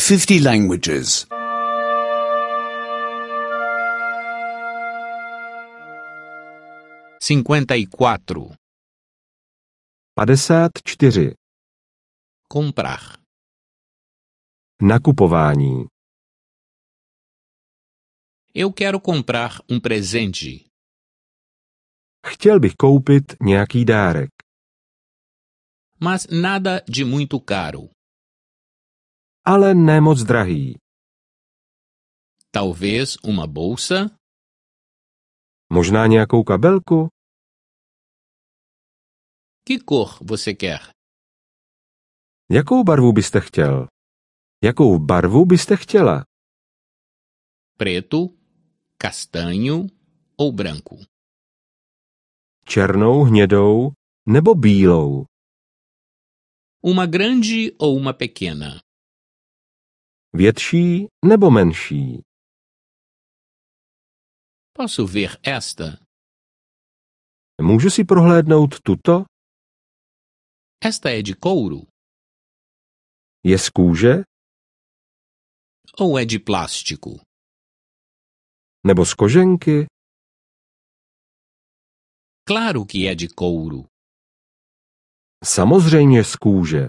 50 languages. 54. 54. Comprar. Nakupování. Eu quero comprar presente. Chtěl bych koupit nějaký dárek. Mas nada de muito caro. Ale ne moc drahý. Talvez uma bolsa? Možná nějakou kabelku? Que cor você quer? Jakou barvu byste chtěl? Jakou barvu byste chtěla? Preto, castanho ou branco? Černou, hnědou nebo bílou? Uma grande ou uma pequena? Větší nebo menší? Posso ver esta? Můžu si prohlédnout tuto? Esta é de couro? Je z kůže Ou é de plástico? nebo z koženky? Claro que é de couro. Samozřejmě z kůže.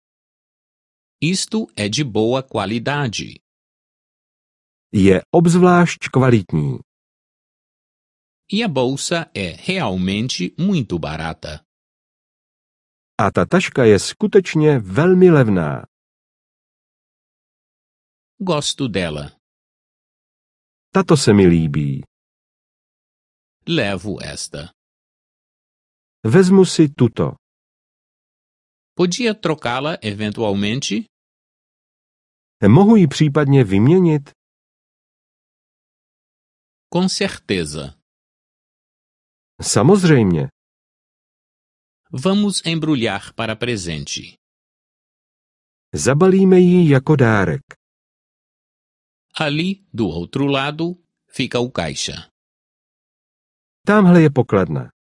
Isto é de boa qualidade. Je obzvlášť kvalitní. E a bolsa é realmente muito barata. A ta taška je skutečně velmi levná. Gosto dela. Tato se mi líbí. Levo esta. Vezmu si tuto. Podia trocá-la eventualmente? Mohu ji případně vyměnit? Com certeza. Samozřejmě. Vamos embrulhar para presente. Zabalíme ji jako dárek. Ali, do outro lado, fica o caixa. Támhle je pokladna.